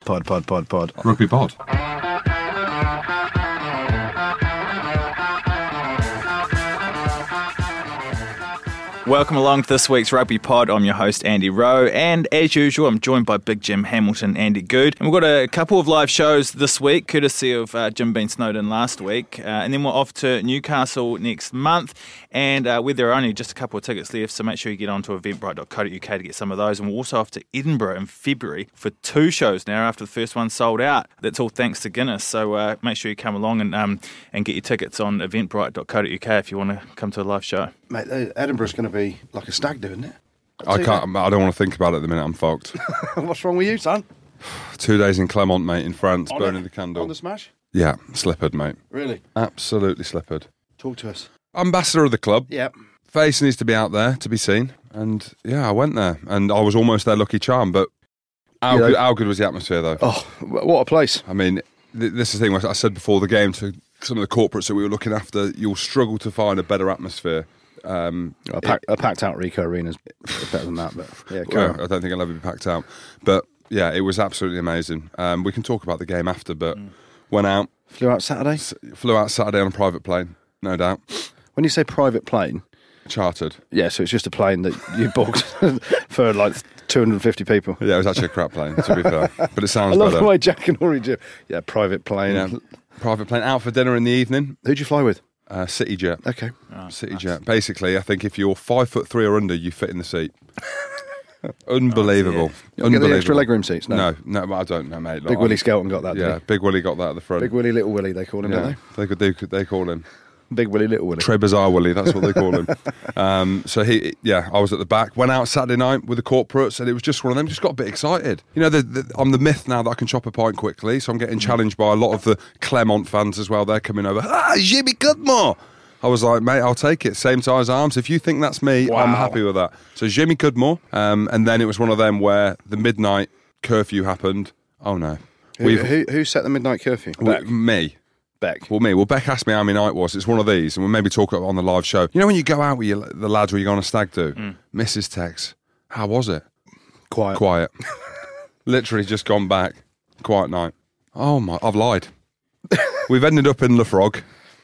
Pod. Rugby pod. Welcome along to this week's Rugby Pod. I'm your host, Andy Rowe, and as usual, I'm joined by Big Jim Hamilton, Andy Good. And we've got a couple of live shows this week, courtesy of Jim being snowed in last week. And then we're off to Newcastle next month, and where there are only just a couple of tickets left, so make sure you get on to eventbrite.co.uk to get some of those. And we're also off to Edinburgh in February for 2 shows now after the first one sold out. That's all thanks to Guinness, so make sure you come along and get your tickets on eventbrite.co.uk if you want to come to a live show. Mate, Edinburgh's going to be like a stag do, isn't it? I don't want to think about it at the minute. I'm fucked. What's wrong with you, son? 2 days in Clermont, mate, in France, On burning it? the candle. On the smash? Yeah, slippered, mate. Really? Absolutely slippered. Talk to us. Ambassador of the club. Yep. Face needs to be out there to be seen. And yeah, I went there. And I was almost their lucky charm. But how good was the atmosphere, though? Oh, what a place. I mean, this is the thing I said before the game to some of the corporates that we were looking after. You'll struggle to find a better atmosphere. A packed out Ricoh Arena's better than that, but yeah, well, I don't think it'll ever be packed out. But yeah, it was absolutely amazing. We can talk about the game after, but went out. Flew out Saturday? Flew out Saturday on a private plane, no doubt. When you say private plane, chartered. Yeah, so it's just a plane that you booked for like 250 people. Yeah, it was actually a crap plane, to be fair. But it sounds I love better. the way Jack and Ori do. Yeah, private plane. Yeah, private plane. Out for dinner in the evening. Who'd you fly with? CityJet. Okay. CityJet. Basically, I think if you're 5'3" or under, you fit in the seat. Unbelievable. You don't get the extra legroom seats? No, I don't know, mate. Big Willie Skelton got that, did Yeah, he? Big Willie got that at the front. Big Willie, Little Willie, they call him, don't they? They call him. Big Willie, Little Willie. Trebizar Willie, that's what they call him. So I was at the back. Went out Saturday night with the corporates, and it was just one of them. Just got a bit excited. You know, I'm the myth now that I can chop a pint quickly, so I'm getting challenged by a lot of the Clermont fans as well. They're coming over. Jimmy Goodmore. I was like, mate, I'll take it. Same size arms. If you think that's me, Wow. I'm happy with that. So Jimmy Goodmore, and then it was one of them where the midnight curfew happened. Oh no, Who set the midnight curfew? Beck. Me. Beck. Well, Beck asked me how my night was. It's one of these, and we'll maybe talk on the live show. You know when you go out with the lads or you go on a stag do? Mrs. Tex, how was it? Quiet. Literally just gone back. Quiet night. Oh my, I've lied. We've ended up in Le Frog.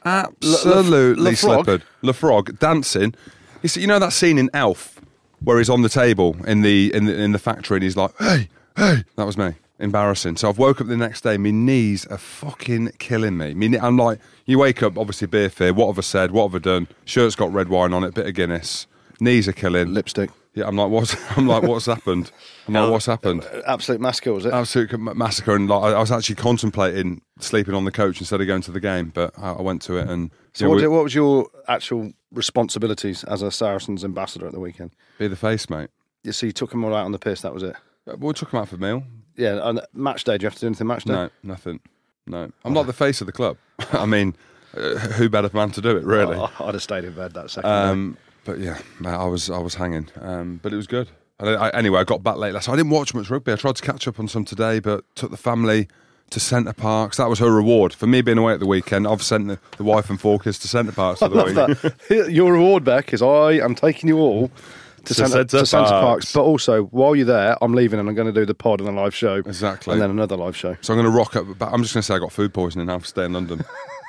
Absolutely slippered. Le Frog dancing. You know that scene in Elf where he's on the table in the factory and he's like, hey. That was me. Embarrassing. So I've woke up the next day, my knees are fucking killing me. I'm like, you wake up, obviously beer fear, what have I said, what have I done? Shirt's got red wine on it, bit of Guinness. Knees are killing. Lipstick. Yeah, I'm like, what's happened? What's happened? Absolute massacre, was it? Absolute massacre. And like, I was actually contemplating sleeping on the coach instead of going to the game, but I went to it. And so what was your actual responsibilities as a Saracens ambassador at the weekend? Be the face, mate. Yeah, so you took them all out on the piss, that was it? We took them out for a meal. Yeah, on match day, do you have to do anything match day? No, nothing. No. I'm not the face of the club. I mean, who better man to do it, really? I'd have stayed in bed that second day. But yeah, I was hanging. But it was good. Anyway, I got back late last night. I didn't watch much rugby. I tried to catch up on some today, but took the family to Centre Parks. That was her reward. For me being away at the weekend, I've sent the wife and 4 kids to Centre Parks for the week. Your reward, Beck, is I am taking you all to Centre Parks. But also, while you're there, I'm leaving and I'm going to do the pod and a live show. Exactly. And then another live show. So I'm going to rock up. But I'm just going to say I got food poisoning now for staying in London.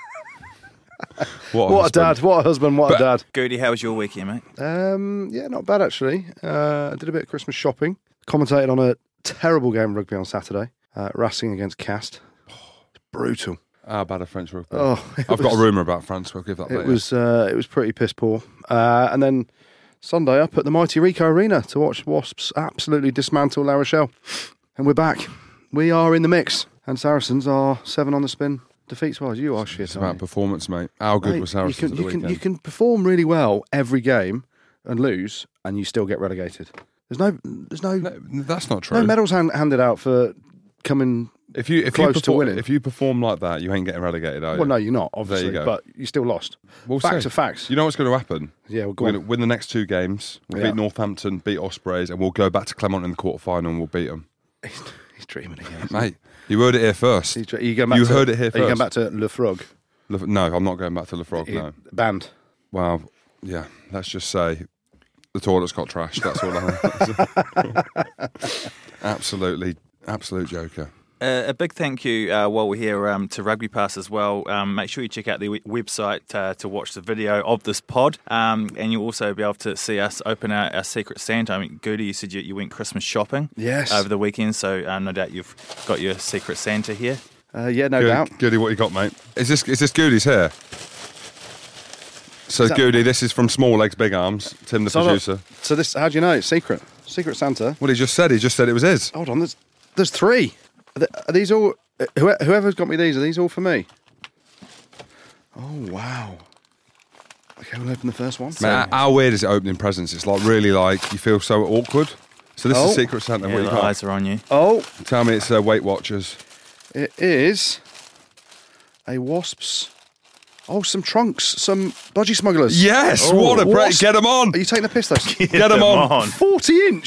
What a dad, what a husband, what a dad. Goody, how was your weekend, mate? Yeah, not bad actually. I did a bit of Christmas shopping. Commentated on a terrible game of rugby on Saturday. Racing against Cast. Brutal. How bad a French rugby? I've got a rumour about France. We'll give that later. It was pretty piss poor. And then Sunday up at the mighty Ricoh Arena to watch Wasps absolutely dismantle La Rochelle. And we're back. We are in the mix. And Saracens are 7 on the spin. Defeats-wise, you are shit. It's about performance, mate. How good was Saracens at the weekend? You can perform really well every game and lose, and you still get relegated. There's no. That's not true. No medals handed out for coming close to winning. If you perform like that, you ain't getting relegated, are you? Well, no, you're not, obviously. There you go. But you still lost. Facts are facts. You know what's going to happen? Yeah, we're going to win the next 2 games. We'll beat Northampton, beat Ospreys, and we'll go back to Clermont in the quarter-final and we'll beat them. He's dreaming again. Mate, you heard it here first. You heard it here first. Are you going back to Le Frog? No, I'm not going back to Le Frog, no. Banned. Well, yeah, let's just say the toilet's got trashed. That's all I know. Absolute joker. A big thank you while we're here to Rugby Pass as well. Make sure you check out the website to watch the video of this pod, and you'll also be able to see us open our Secret Santa. I mean, Goody, you said you went Christmas shopping over the weekend, so no doubt you've got your Secret Santa here. Yeah, no doubt. Goody, what you got, mate? Is this Goody's hair? So Goody, this is from Small Legs, Big Arms. Tim, the producer. So this, how do you know? It's Secret Santa. Well, he just said it was his. Hold on, there's 3. Are these all? Whoever's got me these, are these all for me? Oh wow. Okay, we'll open the first one. Man, how weird is it opening presents? It's like really like you feel so awkward. So this is Secret Santa. Yeah, what you the got? eyes are on you. Oh, Tell me it's Weight Watchers. it is a Wasps. Oh, some trunks, some budgie smugglers. Yes, what a break! Wasp. Get them on. Are you taking the piss though? Get them on. 40-inch.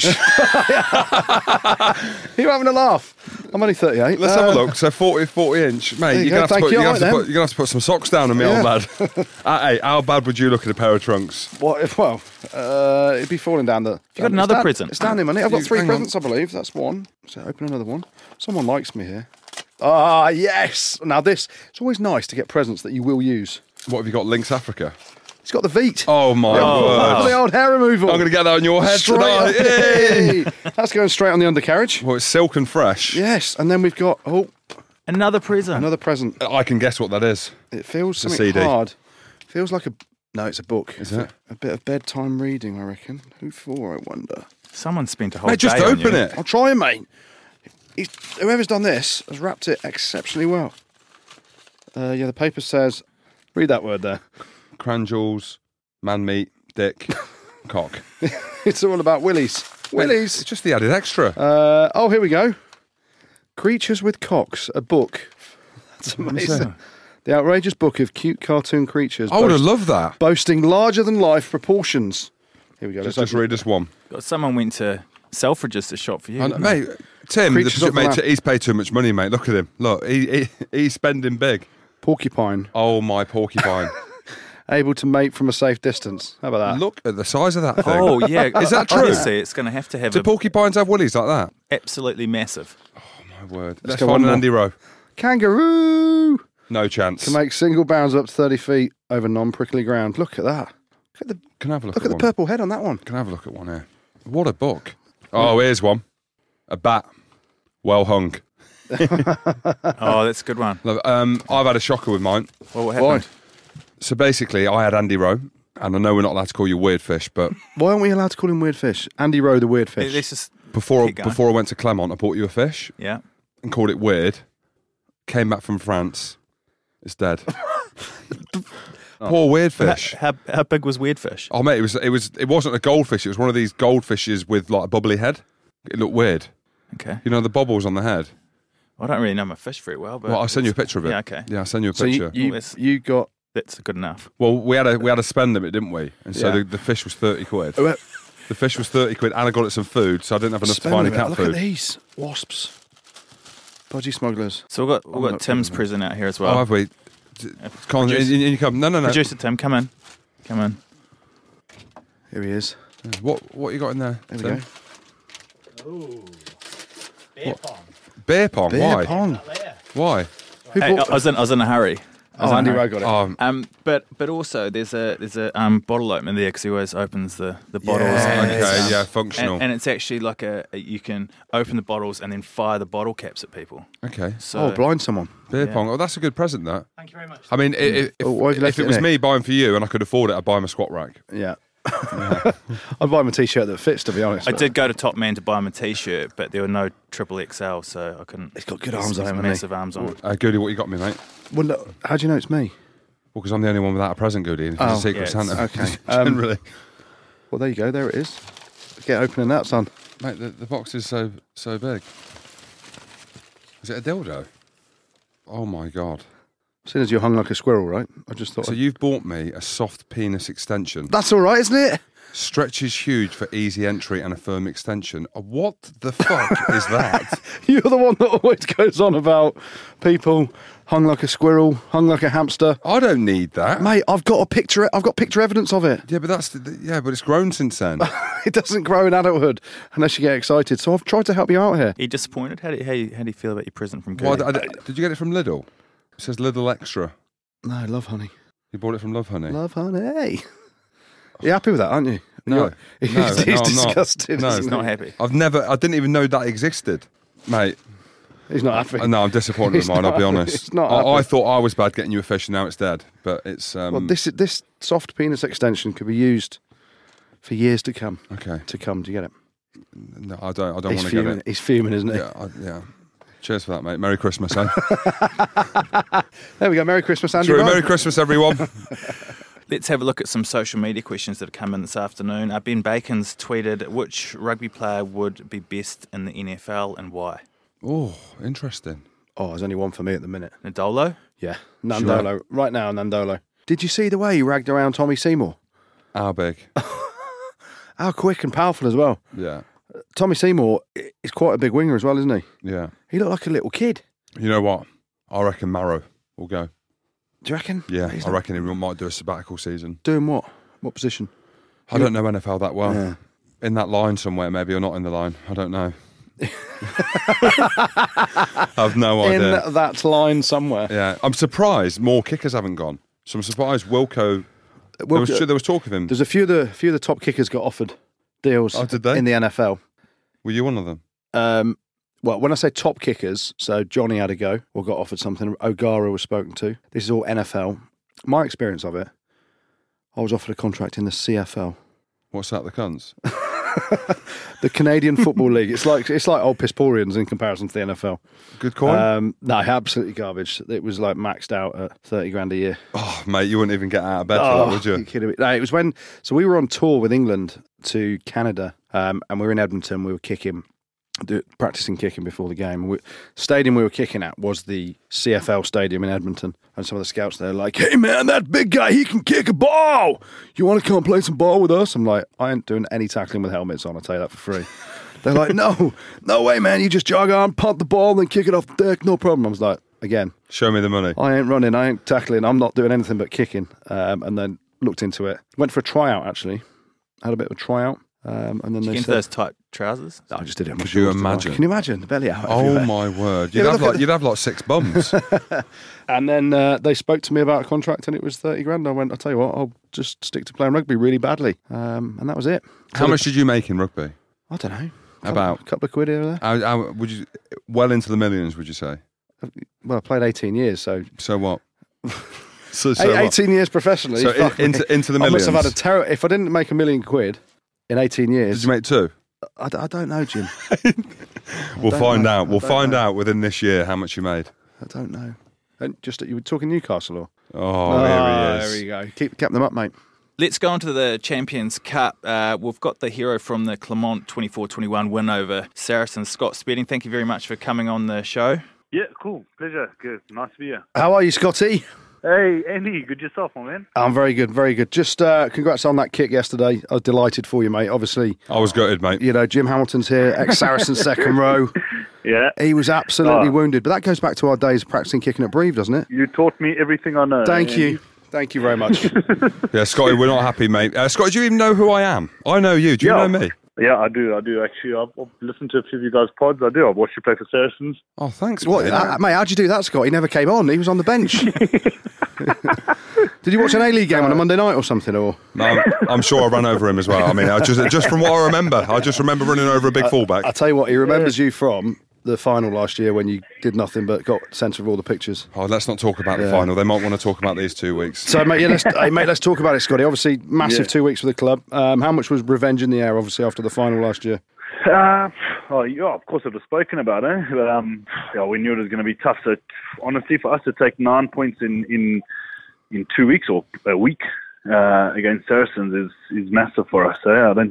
You're having a laugh. I'm only 38. Let's have a look. So 40 inch, mate. You're gonna have to put some socks down on me, old lad. Hey, how bad would you look at a pair of trunks? Well, it'd be falling down the. You got another present? It's down in my knee. I've got 3 hang presents, I believe. That's one. So open another one. Someone likes me here. Ah, yes. Now this. It's always nice to get presents that you will use. What have you got? Lynx Africa. It's got the Veet. Oh my word! The old hair removal. I'm going to get that on your head Straight tonight. Hey! That's going straight on the undercarriage. Well, it's silk and fresh. Yes, and then we've got Another present. another present. I can guess what that is. It feels a something CD. hard. Feels like it's a book. Is it? A bit of bedtime reading, I reckon. Who for, I wonder. Someone spent a whole Mate, just day on open you. it. I'll try him, mate. Whoever's done this has wrapped it exceptionally well. The paper says, read that word there. Cranjals, man meat, dick, cock. It's all about willies. Willies. It's just the added extra. Here we go. Creatures with Cocks, a book. That's amazing. The outrageous book of cute cartoon creatures. I would have loved that. Boasting larger than life proportions. Here we go. Just read us one. Someone went to Selfridges to shop for you. didn't they? Mate, Tim, Creatures of the mate, land. he's paid too much money, mate. Look at him. Look, he's spending big. Porcupine. Oh, my porcupine. Able to mate from a safe distance. How about that? Look at the size of that thing. Oh, yeah. Is that true? Honestly, it's going to have Do porcupines have willies like that? absolutely massive. My word. Let's Let's go find one an more. Andy Rowe. Kangaroo. No chance. Can make single bounds up to 30 feet over non-prickly ground. Look at that. Can I have a look Look at at the one? purple head on that one. Can I have a look at one here? What a book. Oh, here's one. A bat. Well hung. Oh, that's a good one. Look, I've had a shocker with mine. Well, what happened? So basically, I had Andy Rowe, and I know we're not allowed to call you weird fish, but Why aren't we allowed to call him Weird Fish? Andy Rowe, the Weird Fish. Let's just before keep going. I went to Clermont, I bought you a fish Yeah. and called it weird. Came back from France. It's dead. Poor weird fish. How big was Weird Fish? Oh mate, it wasn't a goldfish. It was one of these goldfishes with like a bubbly head. It looked weird. Okay. You know the bobbles on the head. I don't really know my fish very well, but Well, I'll send you a picture of it. Yeah, okay. Yeah, I'll send you a So picture. you got... That's good enough. Well, we had to spend them, didn't we? And so Yeah. the fish was 30 quid. Oh, The fish was 30 quid, and I got it some food, so I didn't have enough to buy any cat Look food. at these. Wasps. Budgie smugglers. So we've I'm got not Tim's kidding, present out here as Oh, well. have we? Colin, Produce- you come. No. Producer Tim, come in. Come in. Here he is. What you got in there? There we Tim? go. Beer pong. Beer Why? pong. Why? Who Hey, bought I was in a hurry. Oh, Andy Rowe got it. But also there's a bottle opener there because he always opens the bottles. Yeah. and it's, Okay, yeah, functional. And it's actually like you can open the bottles and then fire the bottle caps at people. Okay. So blind someone. Beer Yeah. pong. Oh, that's a good present, that. Thank you very much. I mean, Oh, why have you left if it it was there? me buying for you and I could afford it, I'd buy him a squat rack. Yeah. I'd buy him a t-shirt that fits, to be honest. I did go to Top Man to buy him a T-shirt, but there were no triple XL, so I couldn't. He's got good arms on He's him, hasn't he? massive arms on. Goody, what you got me, mate? Well, look, how do you know it's me? Well, because I'm the only one without a present, Goody. It's Oh, a secret yeah, it's- Santa. okay. Generally. Well, there you go. There it is. Get opening that, son. Mate, the box is so big. Is it a dildo? Oh, my God. As soon as you're hung like a squirrel, right? I just thought... So you've bought me a soft penis extension. That's all right, isn't it? Stretches huge for easy entry and a firm extension. What the fuck is that? You're the one that always goes on about people hung like a squirrel, hung like a hamster. I don't need that. Mate, I've got picture evidence of it. Yeah, but but it's grown since then. It doesn't grow in adulthood unless you get excited. So I've tried to help you out here. Are you disappointed? How do you feel about your present from Well, Gertie? did you get it from Lidl? It says Lidl Extra. No, Love Honey. You bought it from Love Honey? Love Honey. You're happy with that, aren't you? No. He's No, I'm not. disgusted. No. isn't He's he? not happy. I didn't even know that existed. Mate, He's not happy. no, I'm disappointed with mine, I'll be honest. It's not I happy. thought I was bad getting you a fish and now it's dead. But it's... Well, this soft penis extension could be used for years to come. Okay. Do you get it? No, I don't He's want to get fuming. it. He's fuming, isn't he? Yeah. Cheers for that, mate. Merry Christmas, eh? There we go. Merry Christmas, Andy. True, Rowe. Merry Christmas, everyone. Let's have a look at some social media questions that have come in this afternoon. Ben Bacon's tweeted, which rugby player would be best in the NFL and why? Oh, interesting. Oh, there's only one for me at the minute. Nadolo? Yeah, Nandolo. Right now, Nandolo. Did you see the way he ragged around Tommy Seymour? How big? How quick and powerful as well. Yeah. Tommy Seymour is quite a big winger as well, isn't he? Yeah. He looked like a little kid. You know what? I reckon Marrow will go. Do you reckon? Yeah, He's I not reckon he might do a sabbatical season. doing what? What position? I don't know NFL that well. Yeah. In that line somewhere, maybe, or not in the line. I don't know. I've no idea. In that line somewhere. Yeah, I'm surprised more kickers haven't gone. So I'm surprised Wilco. There was talk of him. There's a few of the top kickers got offered deals Oh, did they? in the NFL. Were you one of them? Well, when I say top kickers, so Johnny had a go or got offered something. O'Gara was spoken to. This is all NFL. My experience of it, I was offered a contract in the CFL, What's that? The cunts. the Canadian Football League. It's like old Pisporians in comparison to the NFL. Good coin. No, absolutely garbage. It was like maxed out at 30 grand a year. Oh, mate, you wouldn't even get out of bed for that, would You're you? kidding me. No, it was when. So we were on tour with England to Canada, and we were in Edmonton. We were practicing kicking before the game. Stadium we were kicking at was the CFL stadium in Edmonton, and some of the scouts there were like, "Hey man, that big guy, he can kick a ball. You want to come play some ball with us?" I'm like, "I ain't doing any tackling with helmets on. I'll tell you that for free." They're like, "No way, man. You just jog on, punt the ball, then kick it off the deck, no problem." I was like, "Again, Show me the money. I ain't running, I ain't tackling, I'm not doing anything but kicking." And then looked into it. Went for a tryout actually. Had a bit of a tryout. And then Did you they get into said, those tight trousers? I just did it. on my Could you shorts, didn't I? imagine? Can you imagine the belly out? Oh everywhere. my word! Yeah, You'd have like 6 bums. And then they spoke to me about a contract, and it was 30 grand. I went, I'll tell you what, I'll just stick to playing rugby really badly. And that was it. How much did you make in rugby? I don't know. About? A couple of quid here or there. How would you? Well into the millions, would you say? Well, I played 18 years, so So what? so 18 years professionally. So fuck me. into the I millions. must have had a if I didn't make £1 million in 18 Did years, you make 2? I don't know, Jim. We'll don't find know. out. We'll I don't find know. out within this year how much you made. I don't know. And just you were talking Newcastle, or? Oh, here he is. There you go. Keep them up, mate. Let's go on to the Champions Cup. We've got the hero from the Clermont 24-21 win over Saracens, Scott Spedding. Thank you very much for coming on the show. Yeah, cool. Pleasure. Good. Nice to be here. How are you, Scotty? Hey, Andy. Good yourself, my man. I'm very good, very good. Just congrats on that kick yesterday. I was delighted for you, mate. Obviously, I was gutted, mate. you know, Jim Hamilton's here, ex-Saracen second row. Yeah. He was absolutely wounded. But that goes back to our days of practicing kicking at Breve, doesn't it? You taught me everything I know. Thank Andy. you. Thank you very much. Yeah, Scotty, we're not happy, mate. Scotty, do you even know who I am? I know you. Do you know me? Yeah, I do. Actually, I've listened to a few of you guys' pods. I do. I've watched you play for Saracens. Oh, thanks. What, mate. mate, how'd you do that, Scott? He never came on. He was on the bench. Did you watch an A-League game on a Monday night or something? Or No, I'm sure I ran over him as well. I mean, just from what I remember, I just remember running over a big fullback. I'll tell you what, he remembers you from the final last year when you did nothing but got sent of all the pictures. Oh, let's not talk about the final. They might want to talk about these 2 weeks. So, mate, let's talk about it, Scotty. Obviously, massive 2 weeks for the club. How much was revenge in the air, obviously, after the final last year? Of course, it was spoken about, But we knew it was going to be tough. So, honestly, for us to take 9 points in 2 weeks or a week against Saracens is massive for us. So,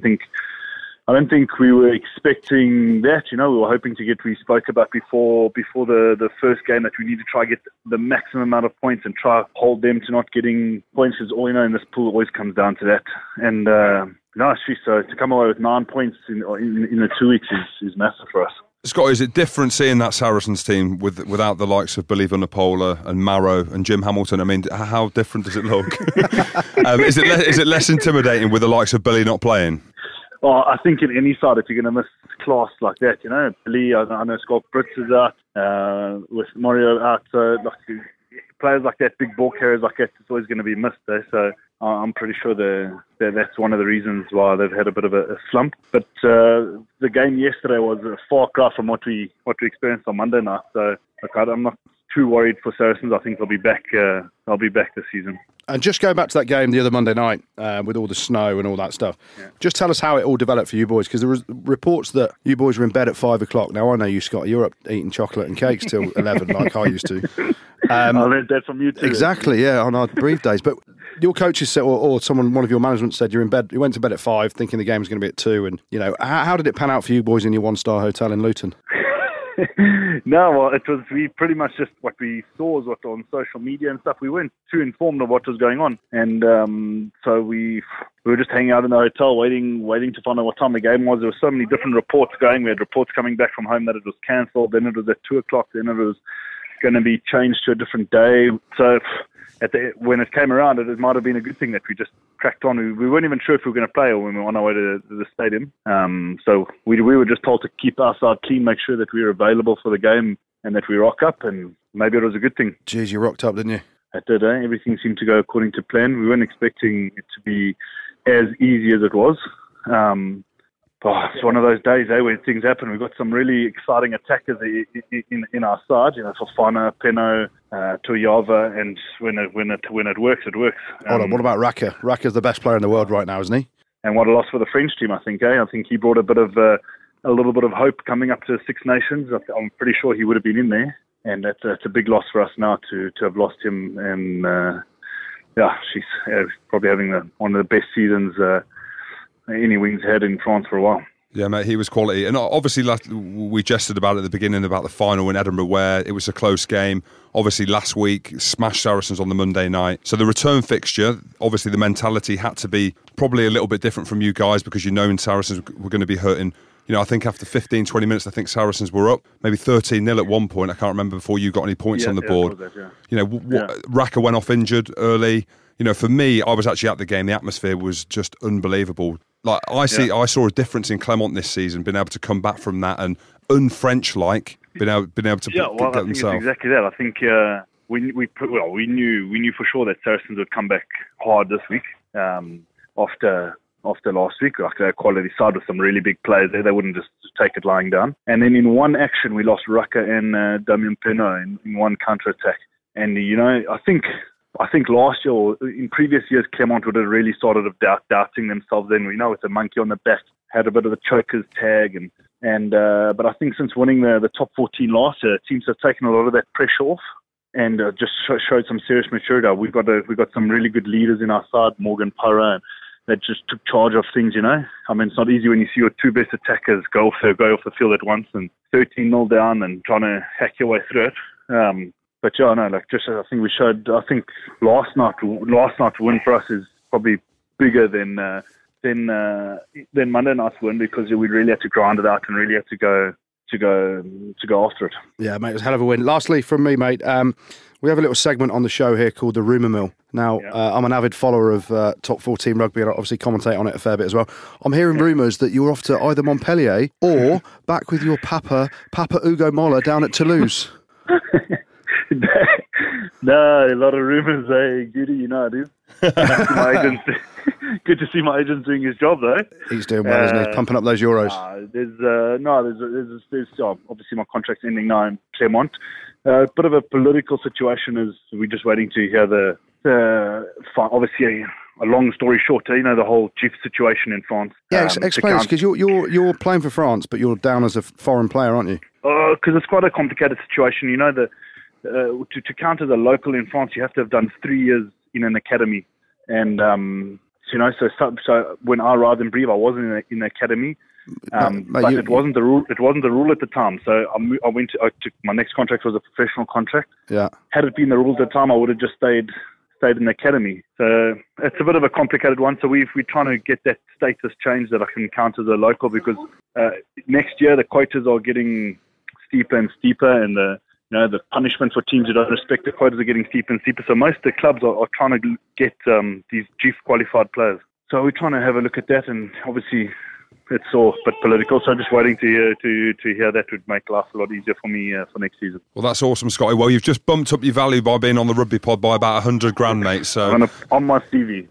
I don't think we were expecting that. You know, we were hoping to get. We spoke about before the first game that we need to try get the maximum amount of points and try hold them to not getting points. Because all you know in this pool always comes down to that. And so to come away with 9 points in the 2 weeks is massive for us. Scott, is it different seeing that Saracens team without the likes of Billy Vunipola and Marrow and Jim Hamilton? I mean, how different does it look? Is it less intimidating with the likes of Billy not playing? Well, I think in any side, if you're going to miss class like that, you know, Billy, I know Scott Brits is out, with Mario out, so like, players like that, big ball carriers like that, it's always going to be missed. So I'm pretty sure that's one of the reasons why they've had a bit of a slump. But the game yesterday was a far cry from what we experienced on Monday night. So I'm not too worried for Saracens. I think they'll be back. They'll be back this season. And just going back to that game the other Monday night with all the snow and all that stuff, just tell us how it all developed for you boys, because there was reports that you boys were in bed at 5 o'clock. Now, I know you, Scott, you're up eating chocolate and cakes till 11 like I used to. I learned that from you too. Exactly, yeah, on our brief days. But your coaches said, or one of your management said you went to bed at 5 thinking the game was going to be at 2. And, you know, how did it pan out for you boys in your one-star hotel in Luton? No, well, we pretty much just what we saw was what on social media and stuff. We weren't too informed of what was going on, and so we were just hanging out in the hotel, waiting to find out what time the game was. There were so many different reports going. We had reports coming back from home that it was cancelled. Then it was at 2 o'clock. Then it was going to be changed to a different day. So when it came around, it might have been a good thing that we just cracked on. We weren't even sure if we were going to play or when we were on our way to the stadium. So we were just told to keep our side clean, make sure that we were available for the game and that we rock up, and maybe it was a good thing. Jeez, you rocked up, didn't you? I did, eh? Everything seemed to go according to plan. We weren't expecting it to be as easy as it was. It's one of those days, where things happen. We've got some really exciting attackers in our side. You know, Fofana, Peno, Toyava, and when it works, it works. What about Raka? Raka's the best player in the world right now, isn't he? And what a loss for the French team, I think. I think he brought a little bit of hope coming up to Six Nations. I'm pretty sure he would have been in there, and that's a big loss for us now to have lost him. And she's probably having one of the best seasons any wing's had in France for a while. Yeah, mate, he was quality. And obviously, we jested about it at the beginning about the final in Edinburgh, where it was a close game. Obviously, last week, smashed Saracens on the Monday night. So the return fixture, obviously the mentality had to be probably a little bit different from you guys, because you know Saracens were going to be hurting. You know, I think after 15, 20 minutes, I think Saracens were up, maybe 13-0 at one point. I can't remember before you got any points on the board. You know, Raka went off injured early. You know, for me, I was actually at the game. The atmosphere was just unbelievable. Like I saw a difference in Clermont this season, being able to come back from that and un-French-like, being able to get themselves. I think it's exactly that. I think we knew for sure that Saracens would come back hard this week after last week. Like their quality side with some really big players there, they wouldn't just take it lying down. And then in one action, we lost Raka and Damien Peno in one counter-attack. And you know, I think last year or in previous years, Clermont would have really started doubting themselves. Then we know it's a monkey on the back, had a bit of the choker's tag, but I think since winning the top 14 last year, teams have taken a lot of that pressure off and just showed some serious maturity. We've got some really good leaders in our side, Morgan Parra, that just took charge of things. You know, I mean, it's not easy when you see your two best attackers go off the field at once and 13-0 down and trying to hack your way through it. But I think last night win for us is probably bigger than Monday night's win, because we really had to grind it out and really had to go after it. Yeah, mate, it was a hell of a win. Lastly, from me, mate, we have a little segment on the show here called the Rumour Mill. Now, I'm an avid follower of top 14 rugby, and I obviously commentate on it a fair bit as well. I'm hearing rumours that you're off to either Montpellier or back with your Papa Ugo Mola down at Toulouse. No, a lot of rumours, Goody, you know it is. Good to see my agent doing his job, though. He's doing well, isn't he? Pumping up those euros. There's obviously my contract's ending now in Clermont. A bit of a political situation is we're just waiting to hear obviously a long story short, you know, the whole chief situation in France. Yeah, explain this, because you're playing for France, but you're down as a foreign player, aren't you? Because it's quite a complicated situation. You know, to counter the local in France, you have to have done 3 years in an academy, and you know, so when I arrived in Brive, I wasn't in the academy, but it wasn't the rule. It wasn't the rule at the time. So I went to my next contract was a professional contract. Yeah. Had it been the rules at the time, I would have just stayed stayed in the academy. So it's a bit of a complicated one. So we're trying to get that status changed that I can count as a local, because next year the quotas are getting steeper and steeper, and the punishment for teams who don't respect the quotas are getting steeper and steeper. So most of the clubs are trying to get these GIF qualified players. So we're trying to have a look at that, and obviously it's all a bit political. So I'm just waiting to hear that would make life a lot easier for me for next season. Well, that's awesome, Scotty. Well, you've just bumped up your value by being on the Rugby Pod by about 100 grand, mate. So on my CV.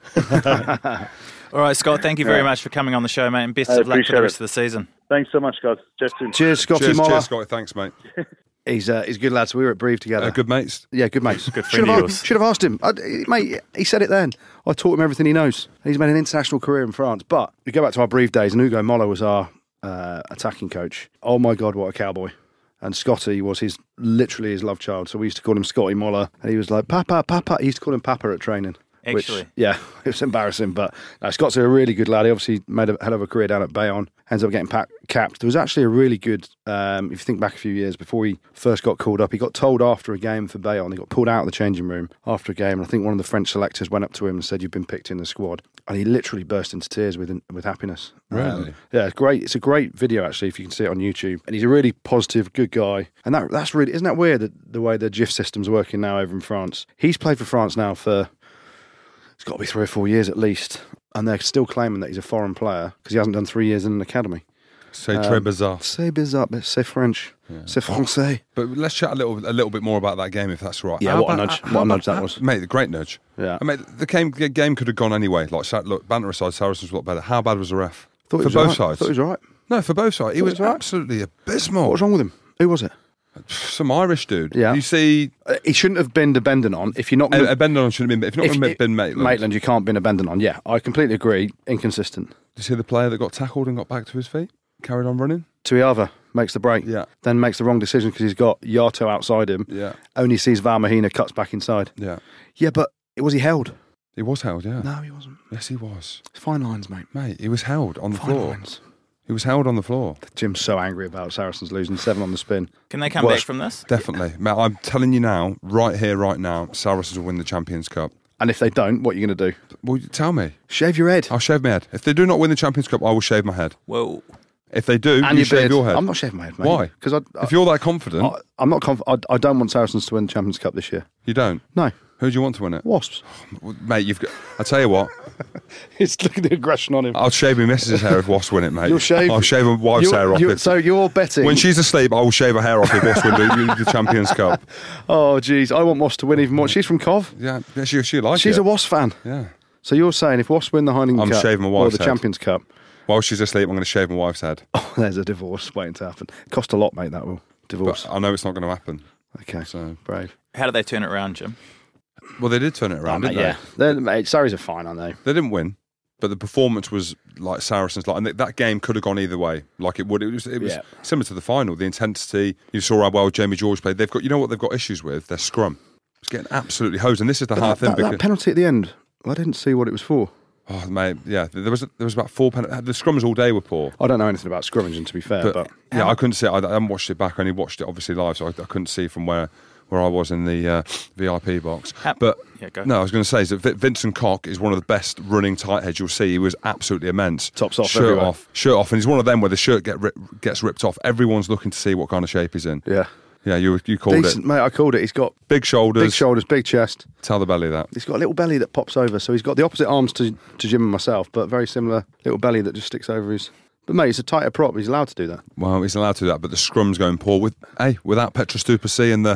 All right, Scott, thank you very much for coming on the show, mate, and best of luck for the rest of the season. Thanks so much, guys. Chat soon. Cheers, Scotty cheers, Moller. cheers, Scotty. Thanks, mate. He's a good lad. So we were at Breve together. Good mates. Yeah, good mates. Good friend of yours. Should have asked him. Mate, he said it then. I taught him everything he knows. He's made an international career in France. But we go back to our Breve days, and Hugo Moller was our attacking coach. Oh my God, what a cowboy. And Scotty was literally his love child. So we used to call him Scotty Moller. And he was like, Papa, Papa. He used to call him Papa at training. Actually? Which, yeah, it was embarrassing. But no, Scott's a really good lad. He obviously made a hell of a career down at Bayonne. Ends up getting capped. There was actually a really good, if you think back a few years before he first got called up, he got told after a game for Bayonne. He got pulled out of the changing room after a game. And I think one of the French selectors went up to him and said, "You've been picked in the squad." And he literally burst into tears with happiness. Really? Yeah, it's great. It's a great video, actually, if you can see it on YouTube. And he's a really positive, good guy. And that's really, isn't that weird, the way the GIF system's working now over in France? He's played for France now for, it's got to be 3 or 4 years at least. And they're still claiming that he's a foreign player because he hasn't done 3 years in an academy. C'est très bizarre. C'est bizarre, but c'est French. Yeah. C'est français. But let's chat a little bit more about that game, if that's right. Yeah, what a nudge that was. Mate, a great nudge. Yeah. I mean, the game could have gone anyway. Like, look, banter aside, Saracens were a lot better. How bad was the ref? For both sides? I thought he was all right. No, for both sides. He was absolutely abysmal. What was wrong with him? Who was it? Some Irish dude. Yeah. You see... he shouldn't have been Bendenon. If you're not... Bendenon shouldn't have been... If you're not been Maitland. Maitland, you can't bin a Bendenon. Yeah, I completely agree. Inconsistent. Did you see the player that got tackled and got back to his feet? Carried on running? Tuiava makes the break. Yeah. Then makes the wrong decision because he's got Yato outside him. Yeah. Only sees Val Mahina, cuts back inside. Yeah. Yeah, but was he held? He was held, yeah. No, he wasn't. Yes, he was. It's fine lines, mate. Mate, he was held on the Fine floor. lines. He was held on the floor. Jim's so angry about Saracens losing 7 on the spin. Can they come back from this? Definitely. Mate, I'm telling you now, right here, right now, Saracens will win the Champions Cup. And if they don't, what are you going to do? Well, tell me. Shave your head. I'll shave my head. If they do not win the Champions Cup, I will shave my head. Well... If they do, and you shave your head. I'm not shaving my head, mate. Why? Because if you're that confident... I'm not confident. I don't want Saracens to win the Champions Cup this year. You don't? No. Who do you want to win it? Wasps. Well, mate, you've got... I tell you what. It's look at the aggression on him. I'll shave my missus' hair if Wasps win it, mate. You'll shave... I'll shave my wife's hair off. So you're betting... When she's asleep, I will shave her hair off if Wasps win the Champions Cup. Oh, jeez. I want Wasps to win even more. She's from Cov. Yeah, she likes it. She's a Wasps fan. Yeah. So you're saying if Wasps win the Heineken Cup... I'm shaving my wife's or the head. Champions Cup... While she's asleep, I'm going to shave my wife's head. Oh, there's a divorce waiting to happen. Cost a lot, mate, that will. Divorce. But I know it's not going to happen. Okay, so brave. How did they turn it around, Jim? Well, they did turn it around, didn't they? Yeah. Mate, Sarries are fine, aren't they? They didn't win, but the performance was like Saracens. And that game could have gone either way. Like it would. It was similar to the final. The intensity. You saw how well Jamie George played. They've got. You know what they've got issues with? Their scrum. It's getting absolutely hosed, and this is the hard thing. That penalty at the end, I didn't see what it was for. Oh mate, yeah, there was about 4 penalties. The scrums all day were poor. I don't know anything about scrummaging, to be fair, but yeah, I couldn't see it. I haven't watched it back. I only watched it obviously live, so I couldn't see from where I was in the VIP box. But no, I was going to say is that Vincent Koch is one of the best running tight heads you'll see. He was absolutely immense. Tops off, shirt off, and he's one of them where the shirt gets ripped off. Everyone's looking to see what kind of shape he's in. Yeah. Yeah, you called decent, it. Mate, I called it. He's got big shoulders, big chest. Tell the belly that. He's got a little belly that pops over. So he's got the opposite arms to Jim and myself, but very similar little belly that just sticks over his... But mate, he's a tighter prop. He's allowed to do that. Well, he's allowed to do that, but the scrum's going poor without Petra Stupicy and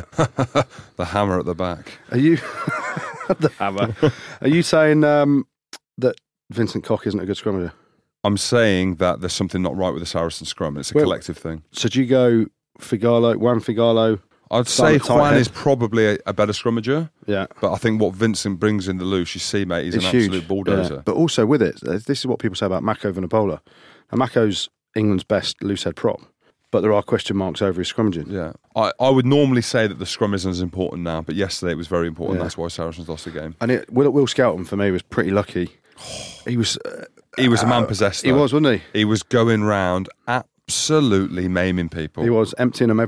the hammer at the back. Are you... the hammer. Are you saying that Vincent Koch isn't a good scrummager? I'm saying that there's something not right with the Saracen scrum. It's a collective thing. So do you go... Juan Figalo. I'd say Juan is probably a better scrummager. Yeah. But I think what Vincent brings in the loose, you see, mate, he's an absolute bulldozer. Yeah. But also with it, this is what people say about Mako Vunipola. Now, Mako's England's best loosehead prop, but there are question marks over his scrummaging. Yeah. I would normally say that the scrum isn't as important now, but yesterday it was very important. Yeah. That's why Saracens lost the game. And Will Skelton, for me, was pretty lucky. He was a man possessed, though. He was, wasn't he? He was going round absolutely maiming people. He was emptying them everywhere.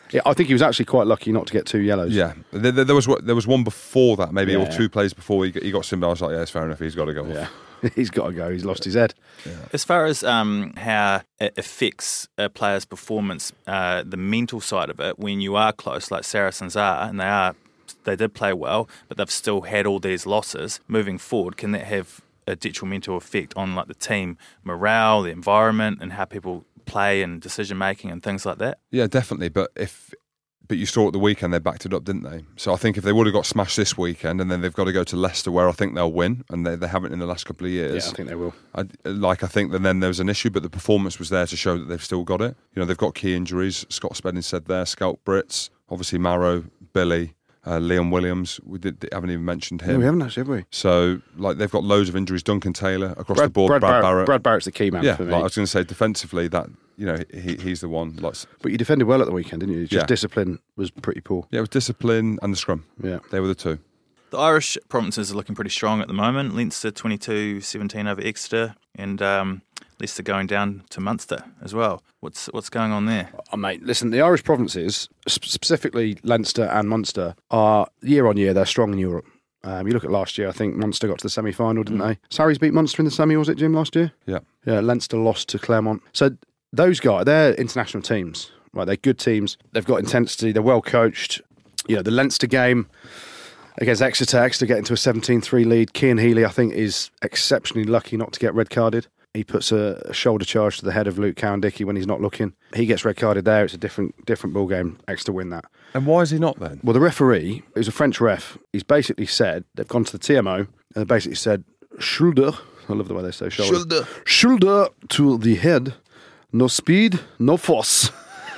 Yeah, I think he was actually quite lucky not to get 2 yellows. Yeah, there was one before that, maybe, or Yeah. 2 plays before he got Simba. I was like, yeah, it's fair enough. He's got to go. Yeah. He's got to go. He's lost his head. As far as how it affects a player's performance, the mental side of it, when you are close, like Saracens are, and they did play well, but they've still had all these losses. Moving forward, can that have a detrimental effect on like the team morale, the environment, and how people play and decision making and things like that? Yeah, definitely. But you saw at the weekend they backed it up, didn't they? So I think if they would have got smashed this weekend, and then they've got to go to Leicester, where I think they'll win, and they haven't in the last couple of years. Yeah, I think they will. I think that then there was an issue, but the performance was there to show that they've still got it. You know, they've got key injuries. Scott Spedding said there, Scout Brits, obviously Marrow, Billy, Liam Williams. Haven't even mentioned him. No, we haven't actually, have we? So they've got loads of injuries. Duncan Taylor across the board. Brad Barrett. Brad Barrett's the key man for me. I was going to say defensively that. You know, he's the one. But you defended well at the weekend, didn't you? Just discipline was pretty poor. Yeah, it was discipline and the scrum. Yeah. They were the two. The Irish provinces are looking pretty strong at the moment. Leinster 22-17 over Exeter, and Leicester going down to Munster as well. What's going on there? Oh, mate, listen, the Irish provinces, specifically Leinster and Munster, are year on year, they're strong in Europe. You look at last year, I think Munster got to the semi-final, didn't they? Sarries beat Munster in the semi, was it, Jim, last year? Yeah. Yeah, Leinster lost to Clermont. So those guys, they're international teams, right? They're good teams. They've got intensity. They're well coached. You know, the Leinster game against Exeter getting to a 17-3 lead. Cian Healy, I think, is exceptionally lucky not to get red carded. He puts a shoulder charge to the head of Luke Cowan-Dickey when he's not looking. He gets red carded there. It's a different ball game. Exeter win that. And why is he not then? Well, the referee, who's a French ref, he's basically said, they've gone to the TMO, and they basically said, shoulder, I love the way they say shoulder. Shoulder to the head. No speed, no force.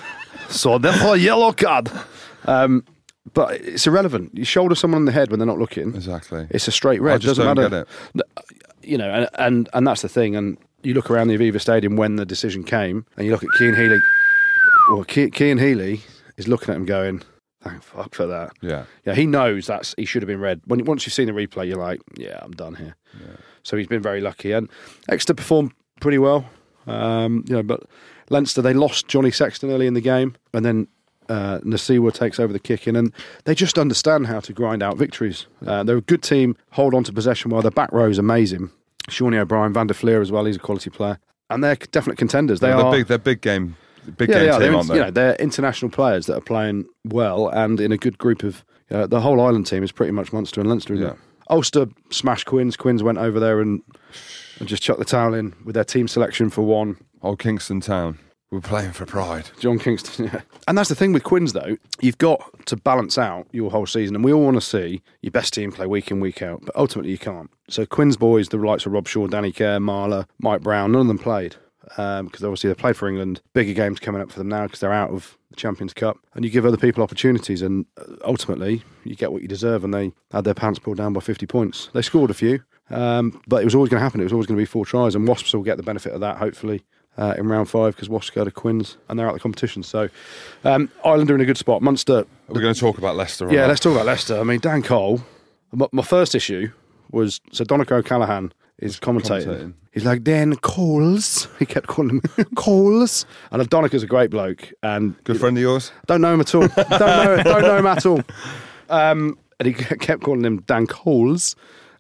So therefore, yellow card. But it's irrelevant. You shoulder someone on the head when they're not looking. Exactly. It's a straight red. I just doesn't don't matter. get it. You know, and that's the thing. And you look around the Aviva Stadium when the decision came, and you look at Cian Healy. Well, Cian Healy is looking at him going, thank fuck for that. Yeah. Yeah, he knows he should have been red. Once you've seen the replay, you're like, yeah, I'm done here. Yeah. So he's been very lucky. And Exeter performed pretty well. But Leinster, they lost Johnny Sexton early in the game, and then Nasiwa takes over the kicking, and they just understand how to grind out victories. They're a good team, hold on to possession well. Their back row is amazing. Shawnee O'Brien, Van der Fleer as well, he's a quality player. And they're definite contenders. They're big game team, aren't they? You know, they're international players that are playing well, and in a good group of the whole Ireland team is pretty much Munster and Leinster. Yeah. Ulster smashed Quins. Quins went over there and just chucked the towel in with their team selection for one. Old Kingston Town. We're playing for pride. John Kingston, yeah. And that's the thing with Quins, though. You've got to balance out your whole season, and we all want to see your best team play week in, week out, but ultimately you can't. So Quins boys, the likes of Rob Shaw, Danny Kerr, Marler, Mike Brown, none of them played because obviously they played for England. Bigger games coming up for them now because they're out of the Champions Cup, and you give other people opportunities, and ultimately you get what you deserve, and they had their pants pulled down by 50 points. They scored a few, but it was always going to happen. It was always going to be 4 tries, and Wasps will get the benefit of that, hopefully, in round 5 because Wasps go to Quins and they're out of the competition. So Ireland are in a good spot. Munster. We're going to talk about Leicester. Yeah, let's talk about Leicester. I mean, Dan Cole. My first issue was Donnacha O'Callaghan is commentating. He's like, Dan Coles. He kept calling him Coles. And Donnacha's a great bloke and good friend of yours. Don't know him at all. don't know him at all. And he kept calling him Dan Coles.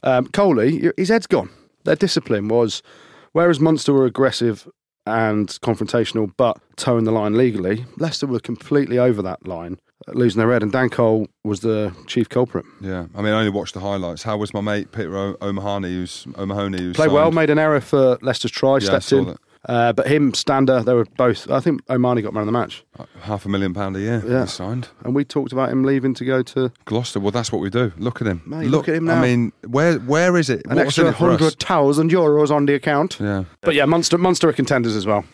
Coley, his head's gone. Their discipline was, whereas Munster were aggressive and confrontational, but toeing the line legally, Leicester were completely over that line, losing their head, and Dan Cole was the chief culprit. Yeah, I mean, I only watched the highlights. How was my mate Peter O'Mahony, who's played signed? well, made an error for Leicester's try, stepped in. That. But him, Stander, they were both. I think O'Mahony got man of the match. £500,000 a year. Yeah, he signed. And we talked about him leaving to go to Gloucester. Well, that's what we do. Look at him. Mate, look at him now. I mean, where is it? An extra €100,000 on the account. Yeah. But yeah, Munster are contenders as well.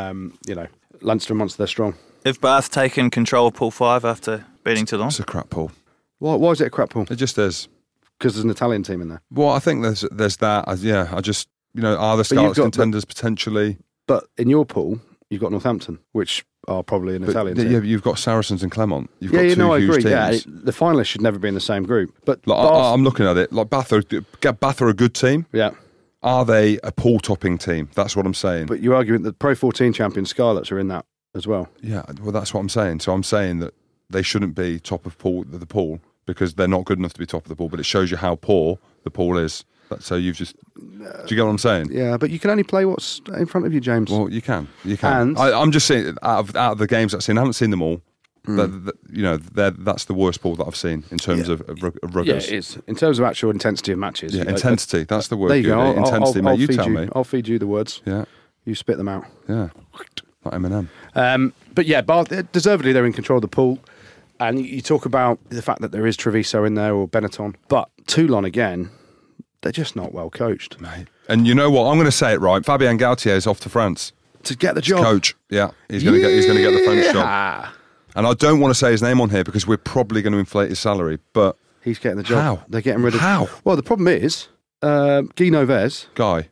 Leinster and Munster, they're strong. Have Bath taken control of Pool 5 after beating Toulon? It's a crap pool. Why is it a crap pool? It just is. Because there's an Italian team in there. Well, I think there's that. I just, are the Scarlets contenders potentially? But in your pool, you've got Northampton, which are probably an Italian team. Yeah, you've got Saracens and Clermont. You've got two huge I agree. teams. Yeah, the finalists should never be in the same group. But I'm looking at it. Like Bath are a good team. Yeah. Are they a pool-topping team? That's what I'm saying. But you're arguing that the Pro 14 champion Scarlets are in that as well. Yeah, well, that's what I'm saying. So I'm saying that they shouldn't be top of the pool because they're not good enough to be top of the pool. But it shows you how poor the pool is. So you've just. Do you get what I'm saying? Yeah, but you can only play what's in front of you, James. Well, you can. And I'm just saying, out of the games I've seen, I haven't seen them all. That's the worst pool that I've seen in terms of ruggers. Yeah, it's in terms of actual intensity of matches. Yeah, intensity. That's the word. There you go. Intensity, mate. You tell me. I'll feed you the words. Yeah. You spit them out. Yeah. Like Eminem. But yeah, deservedly they're in control of the pool. And you talk about the fact that there is Treviso in there or Benetton. But Toulon, again, they're just not well coached. Mate. And you know what? I'm going to say it right. Fabien Galtier is off to France. To get the job. Coach. Yeah. He's going to get the French job. And I don't want to say his name on here because we're probably going to inflate his salary, but... He's getting the job. How? They're getting rid of... How? Well, the problem is, Guy Noves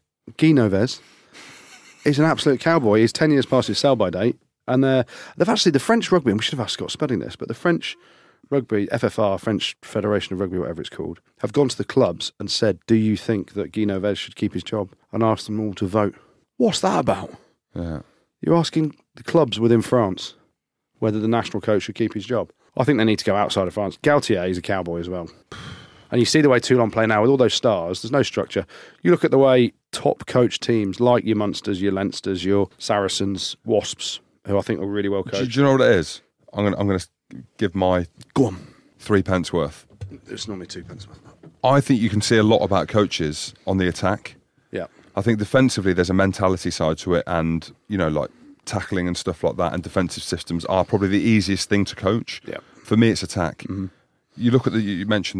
is an absolute cowboy. He's 10 years past his sell-by date. And they've actually, the French rugby, and we should have asked Scott Spedding this, but the French rugby, FFR, French Federation of Rugby, whatever it's called, have gone to the clubs and said, do you think that Guy Noves should keep his job? And asked them all to vote. What's that about? Yeah. You're asking the clubs within France whether the national coach should keep his job. I think they need to go outside of France. Galtier is a cowboy as well. And you see the way Toulon play now with all those stars, there's no structure. You look at the way top coach teams like your Munsters, your Leinsters, your Saracens, Wasps, who I think are really well coached. Do you know what it is? I'm going to give my... Go on. 3 pence worth. It's normally 2 pence worth. I think you can see a lot about coaches on the attack. Yeah. I think defensively there's a mentality side to it and, like tackling and stuff like that and defensive systems are probably the easiest thing to coach. Yeah. For me, it's attack. Mm-hmm. You look at you mentioned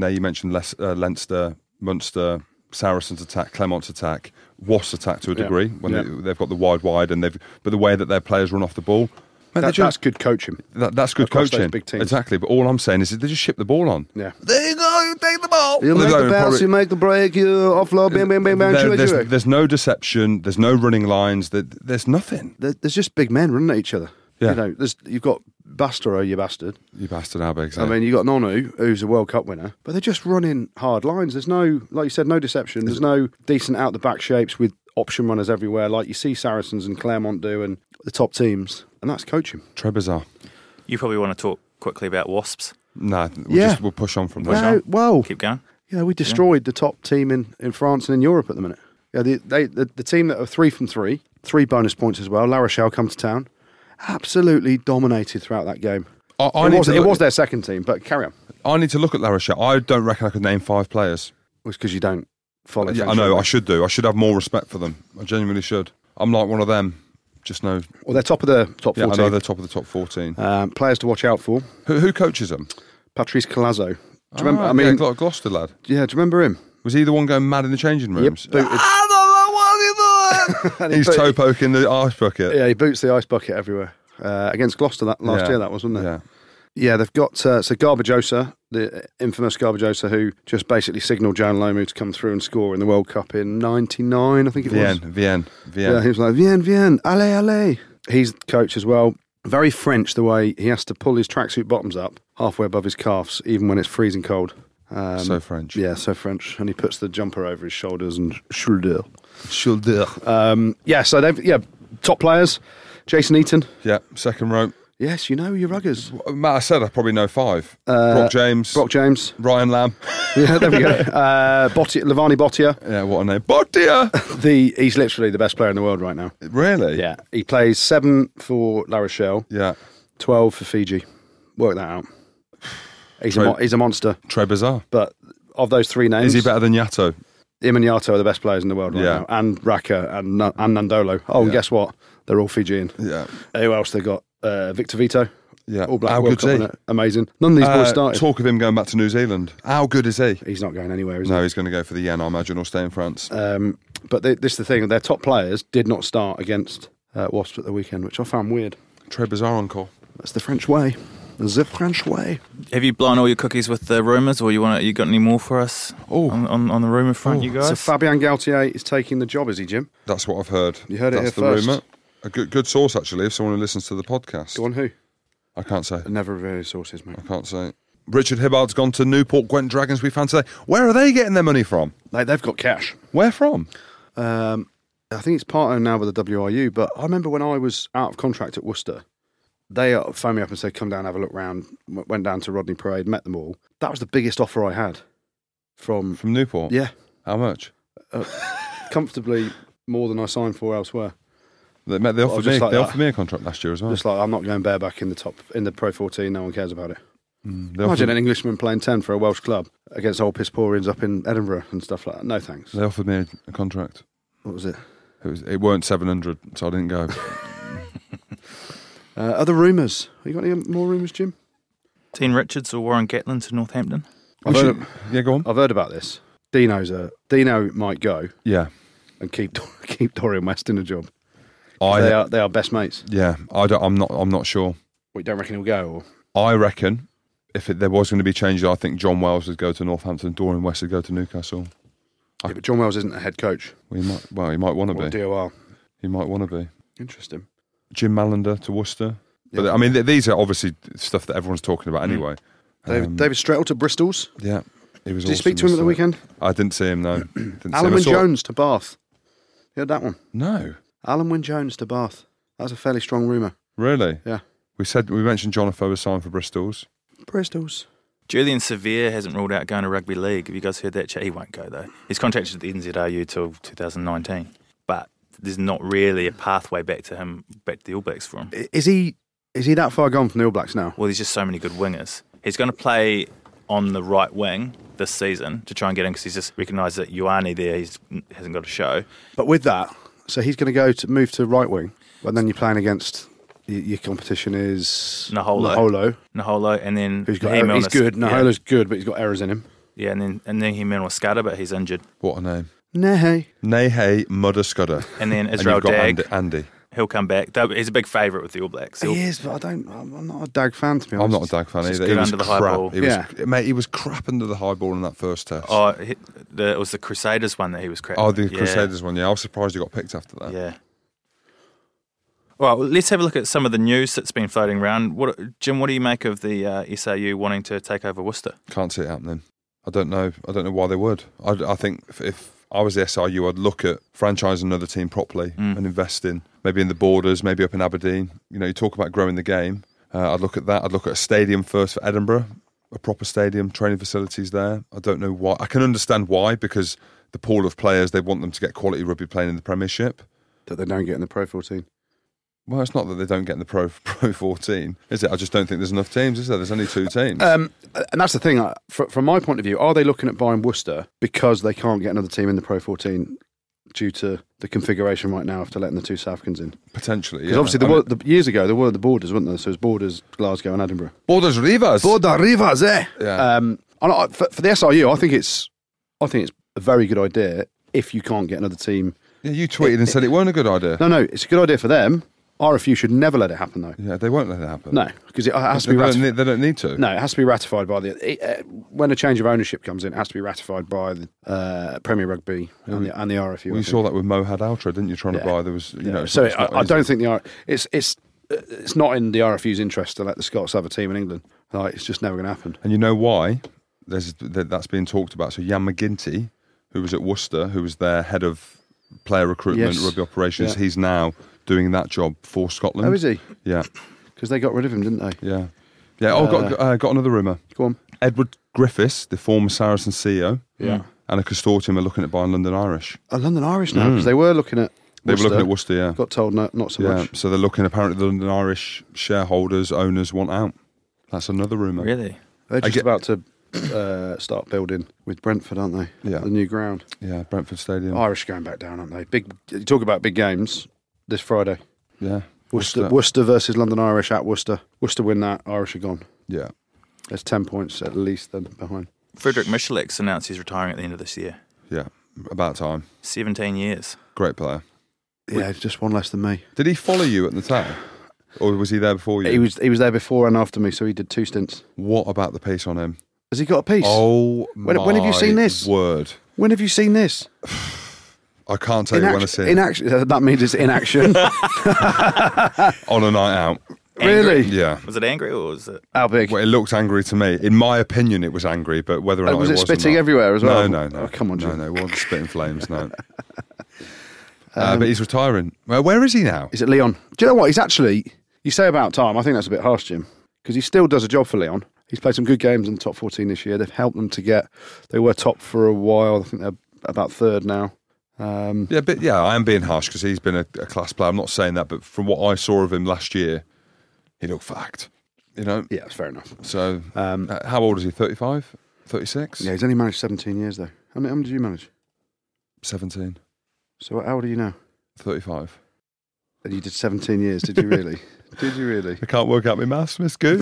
Leinster, Munster, Saracens attack, Clermont's attack, Wasps attack to a degree when they've got the wide and but the way that their players run off the ball. That's good coaching. That's good across coaching. Those big teams. Exactly. But all I'm saying is that they just ship the ball on. Yeah. There you go. You take the ball. You make the pass. You make the break. You offload. Bang, bang, bang, bang. There's no deception. There's no running lines. There's nothing. There's just big men running at each other. Yeah. You've got Bastero, you bastard. You bastard, how big? I mean, you've got Nonu, who's a World Cup winner, but they're just running hard lines. There's no, like you said, no deception. There's no decent out the back shapes with option runners everywhere, like you see Saracens and Clermont do, and the top teams, and that's coaching. Très bizarre. You probably want to talk quickly about Wasps. No, we'll push on from there. Well, keep going. We destroyed the top team in France and in Europe at the minute. Yeah, the team that are 3 from 3 bonus points as well. La Rochelle come to town, absolutely dominated throughout that game. It was their second team, but carry on. I need to look at La Rochelle. I don't reckon I could name 5 players. Well, it's because you don't follow. Yeah, I know. I should do. I should have more respect for them. I genuinely should. I'm like one of them. Just know. Well, they're top of the top 14. Yeah, I know they're top of the top 14. Players to watch out for. Who coaches them? Patrice Colazo. Do you remember? Gloucester lad. Yeah, do you remember him? Was he the one going mad in the changing rooms? Yep, I don't know what he's doing. He's toe poking the ice bucket. Yeah, he boots the ice bucket everywhere. Against Gloucester last year, that was, wasn't it? Yeah. Yeah, they've got Garbajosa, the infamous Garbajosa, who just basically signalled Jan Lomu to come through and score in the World Cup in '99, I think it was. Vienne. Yeah, he was like, Vienne, allez. He's coach as well. Very French, the way he has to pull his tracksuit bottoms up halfway above his calves, even when it's freezing cold. So French. Yeah, so French. And he puts the jumper over his shoulders and shoulder. So they've, top players. Jason Eaton. Yeah, second row. Yes, you know your ruggers. Matt, I said I probably know 5. Brock James. Ryan Lamb. Yeah, there we go. Lavani Bottia. Yeah, what a name. Bottia! He's literally the best player in the world right now. Really? Yeah. He plays 7 for La Rochelle. Yeah. 12 for Fiji. Work that out. He's a monster. Très bizarre. But of those 3 names... Is he better than Yato? Him and Yato are the best players in the world right now. And Raka and Nandolo. And guess what? They're all Fijian. Yeah. Who else they got? Victor Vito. Yeah. All black. How good is he? Amazing. None of these boys started. Talk of him going back to New Zealand. How good is he? He's not going anywhere, is he? No, he's going to go for the yen, I imagine, or stay in France. But this is the thing. Their top players did not start against Wasps at the weekend, which I found weird. Très bizarre encore. That's the French way. The French way. Have you blown all your cookies with the rumours, or you got any more for us on the rumour front, you guys? So Fabien Galtier is taking the job, is he, Jim? That's what I've heard. You heard That's it here first. Rumour. A good source, actually, if someone who listens to the podcast. Go on, who? I can't say. Never really sources, mate. I can't say. Richard Hibbard's gone to Newport Gwent Dragons, we found today. Where are they getting their money from? They've got cash. Where from? I think it's part owned now by the WRU, but I remember when I was out of contract at Worcester, They phoned me up and said, come down, have a look round. Went down to Rodney Parade, met them all. That was the biggest offer I had from Newport? Yeah. How much? Comfortably more than I signed for elsewhere. They offered me a contract last year as well. Just like, I'm not going bareback in the Pro 14, no one cares about it. They Imagine an Englishman playing 10 for a Welsh club against old piss-poorians up in Edinburgh and stuff like that. No thanks. They offered me a contract. What was it? It weren't 700, so I didn't go. Other rumours? You got any more rumours, Jim? Dean Richards or Warren Gatlin to Northampton? Yeah, go on. I've heard about this. Dino might go Yeah. and keep Dorian West in a job. They They are best mates. Yeah, I'm not sure. What, you don't reckon he'll go? Or? I reckon if there was going to be changes, I think John Wells would go to Northampton, Dorian West would go to Newcastle. Yeah, but John Wells isn't a head coach. He might want to Or be. DOR. He might want to be. Interesting. Jim Malander to Worcester. Yeah. But I mean, these are obviously stuff that everyone's talking about anyway. David Strettle to Bristol's. Yeah, he was. Did you speak to him at the weekend? I didn't see him. No. Didn't see him. Alan I Wynne saw- Jones to Bath. You heard that one? No, Alan Wynne Jones to Bath. That's a fairly strong rumour. really. Yeah. We mentioned John Afoe was signed for Bristol's. Bristol's. Julian Sevier hasn't ruled out going to rugby league. Have you guys heard that? He won't go though. He's contracted at the NZRU till 2019, but there's not really a pathway back to the All Blacks for him. Is he that far gone from the All Blacks now? Well, there's just so many good wingers. He's going to play on the right wing this season to try and get in because he's just recognised that Ioane there hasn't got a show. But with that, so he's going to move to right wing, and then you're playing against your competition is Naholo, and then he's good. Naholo's good, but he's got errors in him. Yeah, and then Himeno Scudder, but he's injured. What a name! Nehe Mudder-Scudder. And then Israel Dag. Andy. He'll come back. He's a big favourite with the All Blacks. He is, but I'm not a Dag fan, to be honest. I'm not a Dag fan Just either. good He was under the high ball. Mate, he was crap under the high ball in that first test. Oh, it was the Crusaders one that he was crap. Oh, the Crusaders one, yeah. I was surprised he got picked after that. Yeah. Well, let's have a look at some of the news that's been floating around. Jim, what do you make of the SRU wanting to take over Worcester? Can't see it happening. I don't know why they would. I think if I was the SRU, I'd look at franchising another team properly and invest in maybe in the Borders, maybe up in Aberdeen. You know, you talk about growing the game. I'd look at that. I'd look at a stadium first for Edinburgh, a proper stadium, training facilities there. I don't know why. I can understand why, because the pool of players, they want them to get quality rugby playing in the Premiership. That they don't get in the Pro 14. Well, it's not that they don't get in the Pro 14, is it? I just don't think there's enough teams, is there? There's only 2 teams. And that's the thing. From my point of view, are they looking at buying Worcester because they can't get another team in the Pro 14 due to the configuration right now after letting the 2 South Africans in? Potentially, yeah. Because obviously, years ago, there were the Borders, weren't there? So it was Borders, Glasgow and Edinburgh. Borders Rivas. Border Rivas, eh? Yeah. For the SRU, I think it's a very good idea if you can't get another team. Yeah, you tweeted and said it weren't a good idea. No, it's a good idea for them. RFU should never let it happen, though. Yeah, they won't let it happen. No, because it has to be ratified. They don't need to. No, it has to be ratified by when a change of ownership comes in. It has to be ratified by the Premier Rugby and the RFU. Well, you saw that with Mohad Ultra, didn't you? Trying to buy, there was, So I don't think it's not in the RFU's interest to let the Scots have a team in England. Like, it's just never going to happen. And you know why? That's being talked about. So Jan McGinty, who was at Worcester, who was their head of player recruitment, rugby operations, he's now doing that job for Scotland. Oh, is he? Yeah. Because they got rid of him, didn't they? Yeah. Yeah. Got another rumour. Go on. Edward Griffiths, the former Saracen CEO, and a consortium are looking at buying London Irish. London Irish now, because they were looking at Worcester. They were looking at Worcester, yeah. Got told not so much. So they're looking, apparently the London Irish shareholders, owners want out. That's another rumour. Really? They're just about to start building with Brentford, aren't they? Yeah. The new ground. Yeah, Brentford Stadium. Irish going back down, aren't they? You talk about big games this Friday. Yeah. Worcester versus London Irish at Worcester. Worcester win that, Irish are gone. Yeah. There's 10 points at least then behind. Frederick Michalek's announced he's retiring at the end of this year. Yeah. About time. 17 years. Great player. Yeah, just one less than me. Did he follow you at Natal? Or was he there before you? He was there before and after me, so he did 2 stints. What about the piece on him? Has he got a piece? Oh, when have you seen this? Word. When have you seen this? I can't tell you when I've seen it. In action. That means it's in action. On a night out. Really? Yeah. Was it angry or was it? How big? Well, it looked angry to me. In my opinion, it was angry, but whether or not was it it was spitting or not, everywhere as well? No. Oh, come on, Jim. No, it wasn't spitting flames, no. But he's retiring. Well, where is he now? Is it Leon? Do you know what? You say about time. I think that's a bit harsh, Jim, because he still does a job for Lyon. He's played some good games in the top 14 this year. They've helped them to get. They were top for a while. I think they're about third now. I am being harsh because he's been a class player. I'm not saying that, but from what I saw of him last year, he looked fact. Yeah, that's fair enough. So, how old is he? 35? 36? Yeah, he's only managed 17 years though. How many did you manage? 17. So how old are you now? 35. And you did 17 years, did you really? Did you really? I can't work out my maths, Miss Good.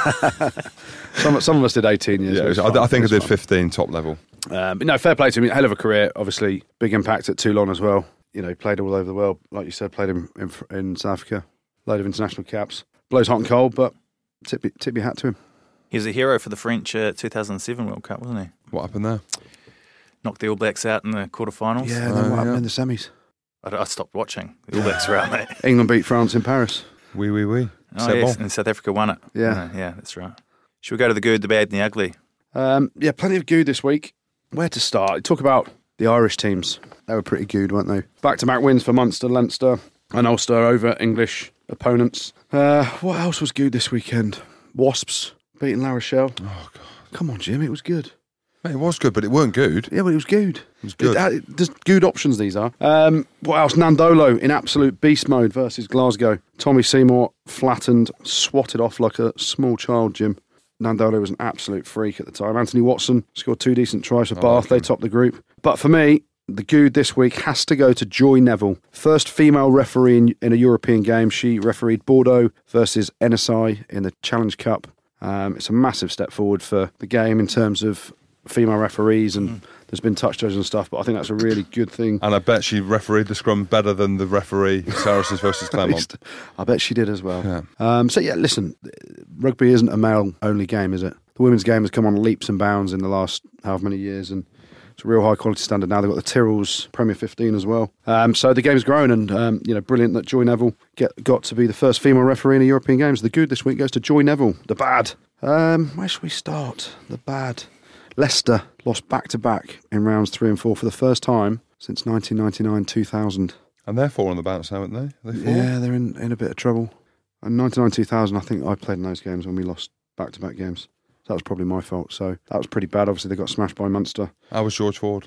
Some of us did 18 years. Yeah, I think I did 15 top level. But no, fair play to him. Hell of a career, obviously. Big impact at Toulon as well. You know, he played all over the world. Like you said, played in South Africa. Load of international caps. Blows hot and cold, but tip your hat to him. He was a hero for the French 2007 World Cup, wasn't he? What happened there? Knocked the All Blacks out in the quarterfinals. Yeah, and then what happened in the semis? I stopped watching. The All Blacks were out, mate. England beat France in Paris. Oui. Oh, yes, and South Africa won it. Yeah. Yeah, that's right. Should we go to the good, the bad, and the ugly? Yeah, plenty of good this week. Where to start? Talk about the Irish teams. They were pretty good, weren't they? Back-to-back wins for Munster, Leinster and Ulster over English opponents. What else was good this weekend? Wasps beating La Rochelle. Oh, God. Come on, Jim, it was good. Mate, it was good, but it weren't good. Yeah, but it was good. It was good. There's good options, these are. What else? Nandolo in absolute beast mode versus Glasgow. Tommy Seymour flattened, swatted off like a small child, Jim. Nandolo was an absolute freak at the time. Anthony Watson scored 2 decent tries for Bath. They topped the group. But for me, the good this week has to go to Joy Neville. First female referee in a European game. She refereed Bordeaux versus NSI in the Challenge Cup. It's a massive step forward for the game in terms of female referees, and there's been touch judges and stuff, but I think that's a really good thing. And I bet she refereed the scrum better than the referee Saracens versus Clermont. I bet she did as well. Yeah. Listen, rugby isn't a male-only game, is it? The women's game has come on leaps and bounds in the last however many years, and it's a real high-quality standard now. They've got the Tyrrells Premier 15 as well. So the game's grown, and brilliant that Joy Neville got to be the first female referee in a European Games. The good this week goes to Joy Neville. The bad. Where should we start? The bad. Leicester lost back-to-back in rounds 3 and 4 for the first time since 1999-2000. And they're 4 on the bounce now, aren't they? Are they 4? Yeah, they're in a bit of trouble. And 99-2000, I think I played in those games when we lost back-to-back games. So that was probably my fault. So that was pretty bad. Obviously, they got smashed by Munster. How was George Ford?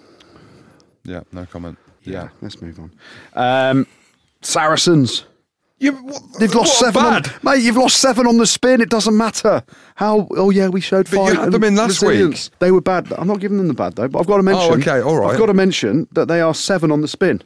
Yeah, no comment. Yeah, let's move on. Saracens. They've lost 7 mate, you've lost 7 on the spin. It doesn't matter how. Oh yeah, we showed 5. But you had them in last week. They were bad. I'm not giving them the bad though, but I've got to mention. Oh, okay, all right. I've got to mention that they are 7 on the spin.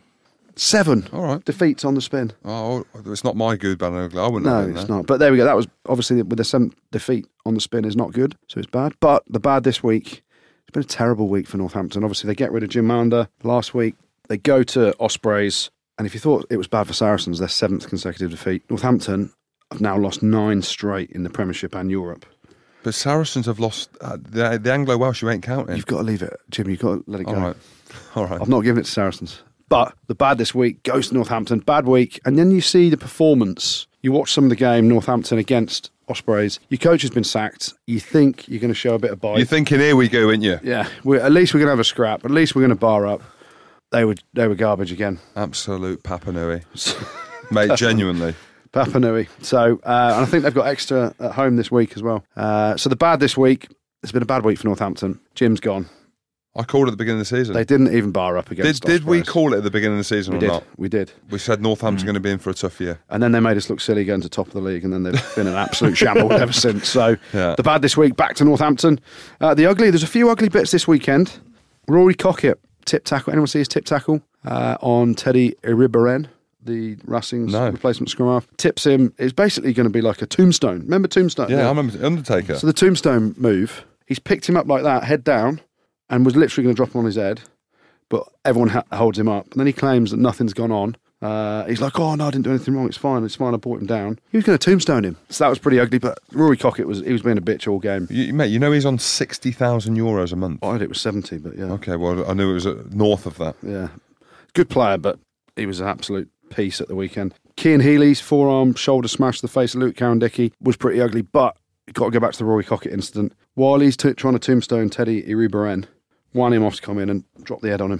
7 all right. defeats on the spin. Oh, it's not my good, bad and ugly. I wouldn't. No, it's not. But there we go. That was obviously with the 7th defeat on the spin is not good, so it's bad. But the bad this week, it's been a terrible week for Northampton. Obviously, they get rid of Jim Mander last week. They go to Ospreys. And if you thought it was bad for Saracens, their 7th consecutive defeat. Northampton have now lost 9 straight in the Premiership and Europe. But Saracens have lost the Anglo-Welsh. You ain't counting. You've got to leave it, Jim. You've got to let it go. All right. I've not given it to Saracens. But the bad this week goes to Northampton. Bad week. And then you see the performance. You watch some of the game, Northampton against Ospreys. Your coach has been sacked. You think you're going to show a bit of bite. You're thinking, here we go, ain't you? Yeah. At least we're going to have a scrap. At least we're going to bar up. They were garbage again. Absolute Papa Nui. Mate, genuinely. Papa Nui. So, and I think they've got extra at home this week as well. So the bad this week, it's been a bad week for Northampton. Jim's gone. I called it at the beginning of the season. They didn't even bar up against Did we call it at the beginning of the season or not? We did. We said Northampton going to be in for a tough year. And then they made us look silly going to top of the league, and then they've been an absolute shambles ever since. So The bad this week, back to Northampton. The ugly, there's a few ugly bits this weekend. Rory Cockett. Tip tackle. Anyone see his tip tackle on Teddy Iribarren, the Racing's replacement scrum half? Tips him. It's basically going to be like a tombstone. Remember Tombstone? Yeah, I remember Undertaker. So the tombstone move, he's picked him up like that, head down, and was literally going to drop him on his head, but everyone holds him up. And then he claims that nothing's gone on. He's like, oh no, I didn't do anything wrong. It's fine. I brought him down. He was going to tombstone him. So that was pretty ugly. But Rory Cockett was being a bitch all game. Mate, you know he's on €60,000 a month. I heard it was 70, but yeah. Okay, well I knew it was north of that. Yeah, good player, but he was an absolute piece at the weekend. Cian Healy's forearm shoulder smash to the face of Luke Cowan-Dickey was pretty ugly. But you've got to go back to the Rory Cockett incident. While he's trying to tombstone Teddy Iribarren, one him off to come in and drop the head on him.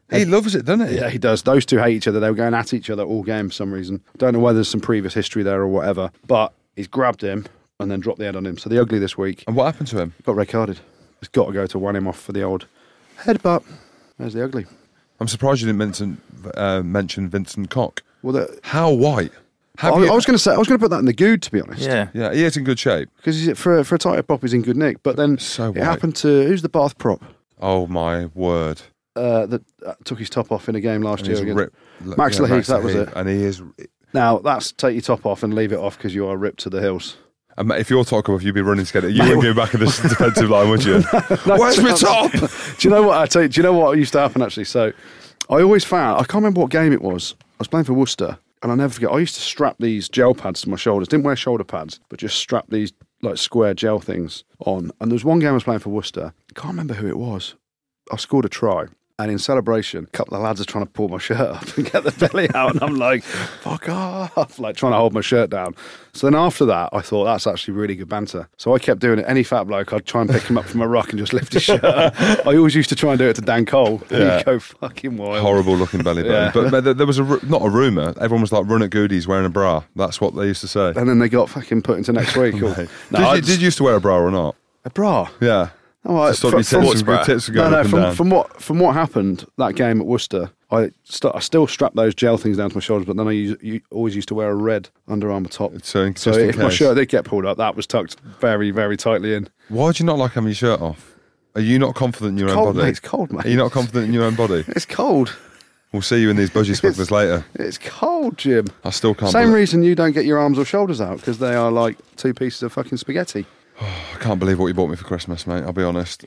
He loves it, doesn't he? Yeah, he does. Those two hate each other. They were going at each other all game for some reason. Don't know whether there's some previous history there or whatever, but he's grabbed him and then dropped the head on him. So the ugly this week And what happened to him? got red carded. He's got to go to one him off for the old headbutt. There's the ugly. I'm surprised you didn't mention Vincent Koch. Well, How white? I was going to put that in the good, to be honest. Yeah. Yeah, he is in good shape. Because for a tighter prop, he's in good nick. But then So it white. happened to who's the Bath prop Oh my word! that took his top off in a game last And year he's again. ripped. Max Laheath, that was Laheath, it. And he is. Now that's take your top off and leave it off because you are ripped to the hills. And if your top come off, you'd be running scared. You wouldn't go back in this defensive line, would you? Where's my top? Do you know what I tell you? Do you know what used to happen actually? So I always found I can't remember what game it was. I was playing for Worcester, and I'll never forget. I used to strap these gel pads to my shoulders. Didn't wear shoulder pads, but just strap these like square gel things on. And there was one game I was playing for Worcester. I can't remember who it was. I scored a try. And in celebration, a couple of lads are trying to pull my shirt up and get the belly out. And I'm like, fuck off, like trying to hold my shirt down. So then after that, I thought that's actually really good banter. So I kept doing it. Any fat bloke, I'd try and pick him up from a rock and just lift his shirt up. I always used to try and do it to Dan Cole. And Yeah. he'd go fucking wild. Horrible looking belly button. Yeah. But there was not a rumour. Everyone was like, run at Goody's wearing a bra. That's what they used to say. And then they got fucking put into next week. Or, Did you used to wear a bra or not? a bra? Yeah. Oh, I, Just thought your tits bra. were going no, up and down. from what happened that game at Worcester, I still strapped those gel things down to my shoulders, but then I always used to wear a red Under Armour top. So just So in if my case. shirt did get pulled up, that was tucked very, very tightly in. Why do you not like having your shirt off? Are you not confident in your own Cold, body? mate. It's cold, mate. Are you not confident in your own body? It's cold. We'll see you in these budgie smugglers later. It's cold, Jim. I still can't. Same believe, reason you don't get your arms or shoulders out, because they are like two pieces of fucking spaghetti. I can't believe what you bought me for Christmas, mate. I'll be honest.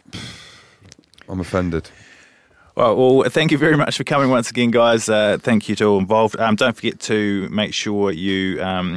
I'm offended. Well, thank you very much for coming once again, guys. Thank you to all involved. Don't forget to make sure you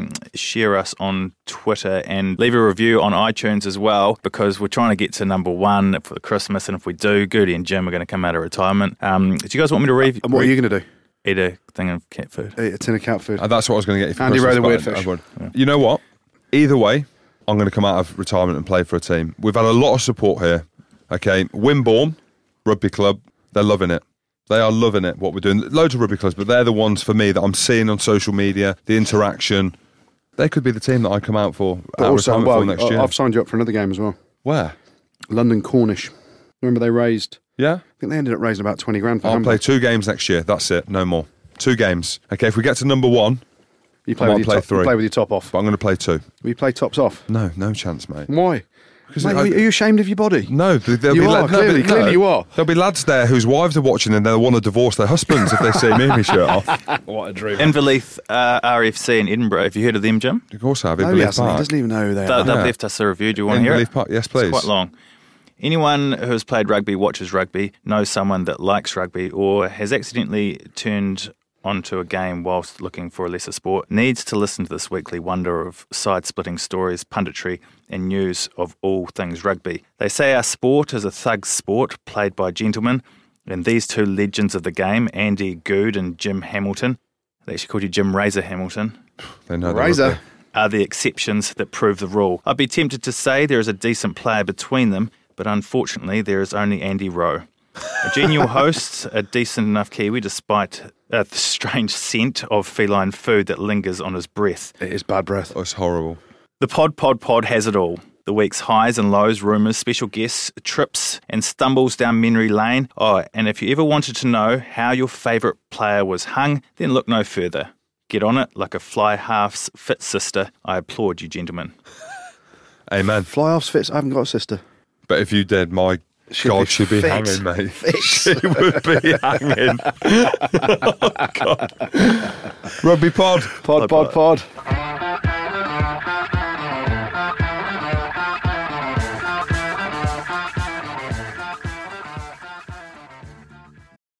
share us on Twitter and leave a review on iTunes as well, because we're trying to get to number one for Christmas, and if we do, Goody and Jim are going to come out of retirement. Do you guys want me to And what are you going to do? eat a thing of cat food? Eat a tin of cat food. That's what I was going to get you for Andy Christmas. Rowe, the but weird I fish. would. You know what? Either way, I'm going to come out of retirement and play for a team. We've had a lot of support here. Okay, Wimborne Rugby Club, they're loving it. They are loving it, what we're doing. Loads of rugby clubs, but they're the ones for me that I'm seeing on social media, the interaction. They could be the team that I come out for But out of also, retirement well, for next year. I've signed you up for another game as well. Where? London Cornish. Remember they raised, Yeah? I think they ended up raising about 20 grand for I'll Hamburg. play 2 games next year. That's it. No more. 2 games. Okay, if we get to number 1, You I play, might with play your top, 3. you play with your top off. but I'm going to play 2. Will you play tops off? No chance, mate. Why? Because Mate, are you ashamed of your body? No, there'll You be are, clearly you are. There'll be lads there whose wives are watching and they'll want to divorce their husbands if they see me in my shirt off. What a dream. Inverleith RFC in Edinburgh. Have you heard of them, Jim? Of course I have. No, he Inverleith hasn't. He Park. doesn't even know who they are. They've Yeah. left us a review. Do you want to hear it? Inverleith Park. Yes, please. It's quite long. Anyone who has played rugby, watches rugby, knows someone that likes rugby, or has accidentally turned onto a game whilst looking for a lesser sport, needs to listen to this weekly wonder of side-splitting stories, punditry, and news of all things rugby. They say our sport is a thug's sport played by gentlemen, and these two legends of the game, Andy Goode and Jim Hamilton, they actually called you Jim Razor Hamilton, They know their Razor. rugby. are the exceptions that prove the rule. I'd be tempted to say there is a decent player between them, but unfortunately there is only Andy Rowe. A genial host, a decent enough Kiwi despite the strange scent of feline food that lingers on his breath. It is bad breath. Oh, it's horrible. The pod has it all. The week's highs and lows, rumours, special guests, trips and stumbles down memory lane. Oh, and if you ever wanted to know how your favourite player was hung, then look no further. Get on it like a fly half's fit sister. I applaud you, gentlemen. Amen. Fly offs fits. I haven't got a sister. But if you did, my She'd God, be she'd be fit. hanging, mate. Fit. She would be hanging. Oh, God. Rugby pod. Pod.